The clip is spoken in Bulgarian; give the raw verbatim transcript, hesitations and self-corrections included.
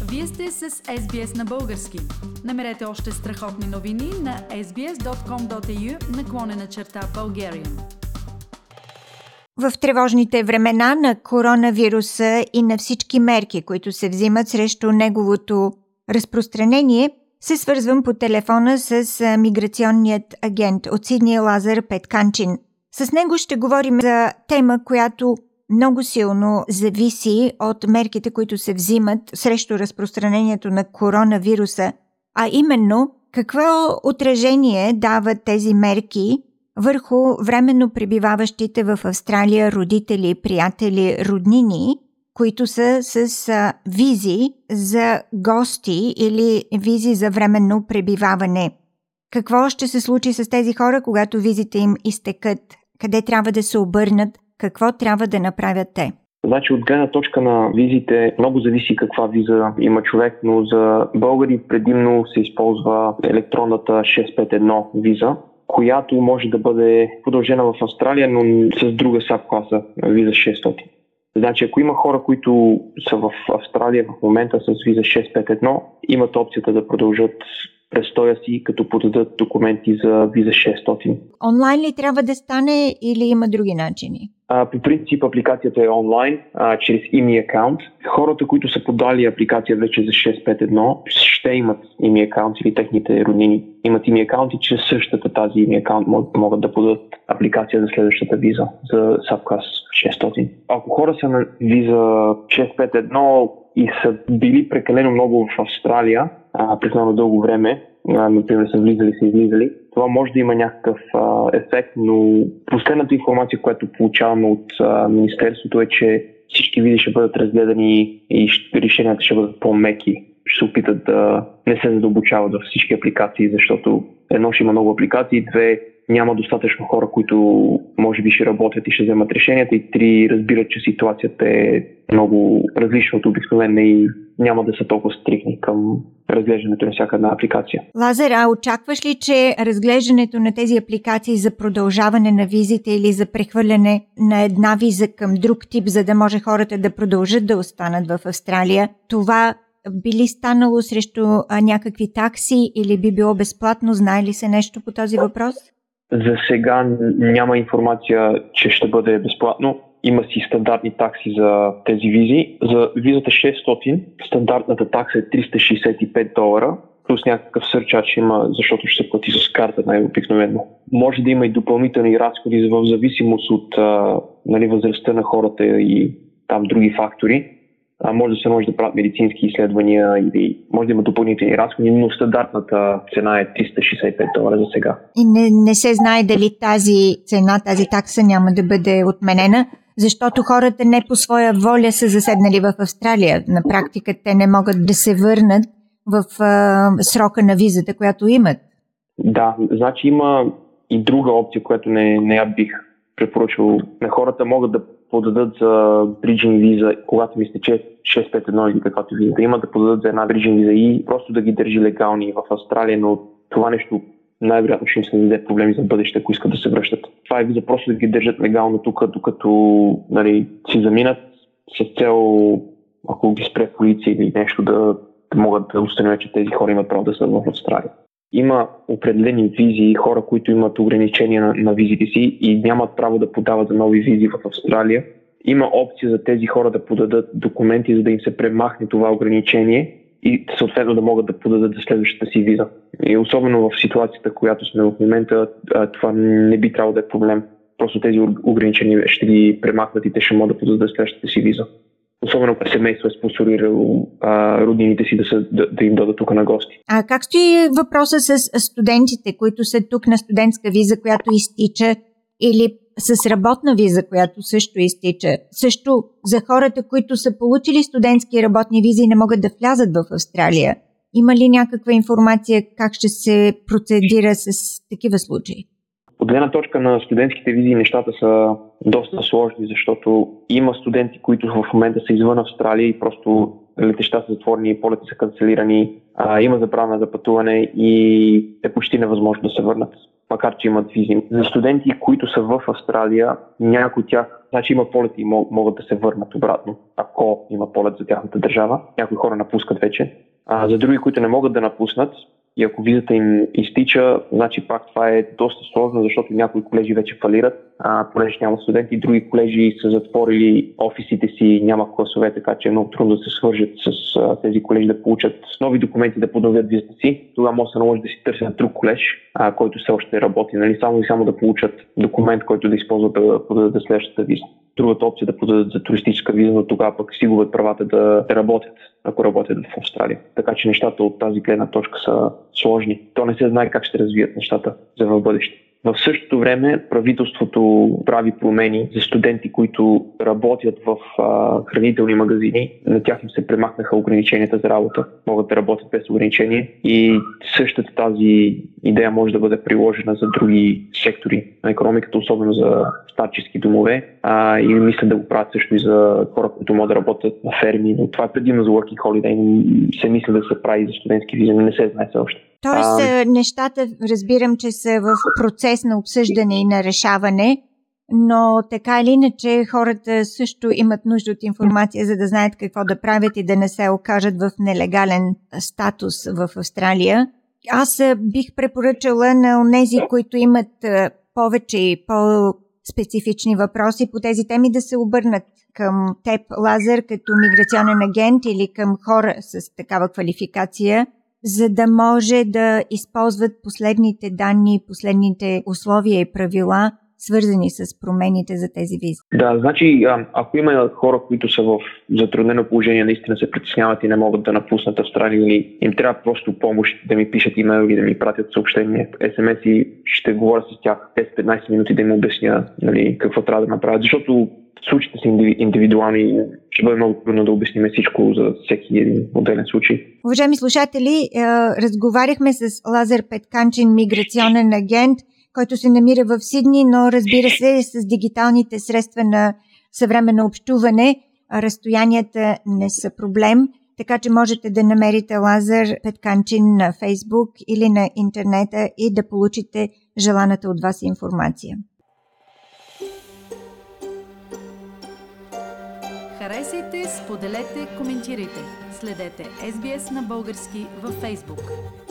Вие сте с Ес Би Ес на български. Намерете още страхотни новини на ес би ес точка ком точка ей ю наклонена черта Bulgarian. В тревожните времена на коронавируса и на всички мерки, които се взимат срещу неговото разпространение, се свързвам по телефона с миграционният агент от Сидни Лазар Петканчин. С него ще говорим за тема, която много силно зависи от мерките, които се взимат срещу разпространението на коронавируса, а именно какво отражение дават тези мерки върху временно пребиваващите в Австралия родители, приятели, роднини, които са с а, визи за гости или визи за временно пребиваване. Какво ще се случи с тези хора, когато визите им изтекат? Къде трябва да се обърнат? Какво трябва да направят те? Значи от гледна точка на визите много зависи каква виза има човек, но за българи предимно се използва електронната шест пет едно виза, която може да бъде продължена в Австралия, но с друга сабкласа виза шестстотин. Значи ако има хора, които са в Австралия в момента с виза шест пет едно, имат опцията да продължат престоя си, като подадат документи за виза шестстотин. Онлайн ли трябва да стане или има други начини? А, по принцип апликацията е онлайн, а, чрез и еми акаунт. Хората, които са подали апликация вече за шест пет едно, ще имат и еми акаунт или техните роднини имат и еми акаунт и чрез същата тази и еми акаунт могат, могат да подадат апликация за следващата виза за сабклас шестстотин. Ако хора са на виза шест пет едно и са били прекалено много в Австралия а, през много дълго време, а, например са влизали, са излизали, това може да има някакъв а, ефект, но последната информация, която получаваме от а, Министерството е, че всички визи ще бъдат разгледани и решенията ще бъдат по-меки. Ще се опитат да не се задълбочават във всички апликации, защото едно ще има много апликации, две няма достатъчно хора, които може би ще работят и ще вземат решенията, и три разбират, че ситуацията е много различна от обикновена и няма да са толкова стрикни към разглеждането на всяка една апликация. Лазар, а очакваш ли, че разглеждането на тези апликации за продължаване на визите или за прехвърляне на една виза към друг тип, за да може хората да продължат да останат в Австралия, това би ли станало срещу а, някакви такси или би било безплатно? Знае ли се нещо по този въпрос? За сега няма информация, че ще бъде безплатно. Има си стандартни такси за тези визи. За визата шестстотин стандартната такса е триста шейсет и пет долара, плюс някакъв сърчач има, защото ще се плати с карта най-обикновено. Може да има и допълнителни разходи в зависимост от а, нали, възрастта на хората и там други фактори. А може да се може да правят медицински изследвания или може да има допълнителни разходи, но стандартната цена е триста шейсет и пет долара за сега. И не, не се знае дали тази цена, тази такса няма да бъде отменена, защото хората не по своя воля са заседнали в Австралия. На практика те не могат да се върнат в а, срока на визата, която имат. Да, значи има и друга опция, която не, не я бих препоръчал. На хората могат да подадат за бриджинг виза, когато ми стече шест пет едно или каквато виза да има, да подадат за една бриджинг виза и просто да ги държи легални в Австралия, но това нещо най-вероятно ще им се даде проблеми за бъдеще, ако искат да се връщат. Това е виза просто да ги държат легално тук, докато нали, си заминат с цел, ако ги спре полиция или нещо, да, да могат да установят, че тези хора имат право да са в Австралия. Има определени визи и хора, които имат ограничения на, на визите си и нямат право да подават за нови визи в Австралия. Има опция за тези хора да подадат документи, за да им се премахне това ограничение и съответно да могат да подадат за следващата си виза. И особено в ситуацията, която сме в момента, това не би трябвало да е проблем. Просто тези ограничения ще ги премахнат и те ще могат да подадат за следващата си виза. Особено ако семейство е спонсорирало а, роднините си да, са, да, да им дадат тук на гости. А как стои въпроса с студентите, които са тук на студентска виза, която изтича, или с работна виза, която също изтича? Също за хората, които са получили студентски работни визи и не могат да влязат в Австралия, има ли някаква информация как ще се процедира с такива случаи? От гледна точка на студентските визи нещата са доста сложни, защото има студенти, които в момента са извън Австралия и просто летища са затворени, полети са канцелирани, а, има забрана за пътуване и е почти невъзможно да се върнат, макар че имат визи. За студенти, които са в Австралия, някои от тях, значи има полети и могат да се върнат обратно, ако има полет за тяхната държава. Някои хора напускат вече. А, за други, които не могат да напуснат, и ако визата им изтича, значи пак това е доста сложно, защото някои колежи вече фалират, а, понеже няма студенти, други колежи са затворили офисите си, няма класове, така че е много трудно да се свържат с а, тези колежи да получат нови документи, да подновят визата си. Тогава може да се наложи да си търсят друг колеж, а, който все още работи, нали? Само и само да получат документ, който да използват да подадат за следващата виза. Другата опция да подадат за туристическа виза, но тогава пък си губят правата да, да работят, ако работят в Австралия. Така че нещата от тази гледна точка са сложни. То не се знае как ще развият нещата за в бъдеще. В същото време правителството прави промени за студенти, които работят в а, хранителни магазини. На тях им се премахнаха ограниченията за работа. Могат да работят без ограничение. И същата тази идея може да бъде приложена за други сектори на икономиката, особено за старчески домове. А, и мисля да го правят също и за хора, които могат да работят на ферми. Но това е предимно за working holiday. Се мисля да се прави за студентски визи, но не се знае все още. Тоест, а... нещата разбирам, че са в процес на обсъждане и на решаване, но така или иначе хората също имат нужда от информация, за да знаят какво да правят и да не се окажат в нелегален статус в Австралия. Аз бих препоръчала на онези, които имат повече и по-специфични въпроси по тези теми, да се обърнат към теб, Лазар, като миграционен агент или към хора с такава квалификация, за да може да използват последните данни, последните условия и правила, свързани с промените за тези визи. Да, значи, ако има хора, които са в затруднено положение, наистина се притесняват и не могат да напуснат Австралия, или им трябва просто помощ, да ми пишат имейл или да ми пратят съобщения, ес ем ес и ще говоря с тях десет-петнайсет минути да им обясня, нали, какво трябва да направят, защото случаите са индивидуални, ще бъде много трудно да обясним всичко за всеки един отделен случай. Уважаеми слушатели, разговаряхме с Лазар Петканчин, миграционен агент, който се намира в Сидни, но разбира се, с дигиталните средства на съвременно общуване, разстоянията не са проблем, така че можете да намерите Лазар Петканчин на Фейсбук или на интернета и да получите желаната от вас информация. Харесайте, споделете, коментирайте. Следете Ес Би Ес на български във Фейсбук.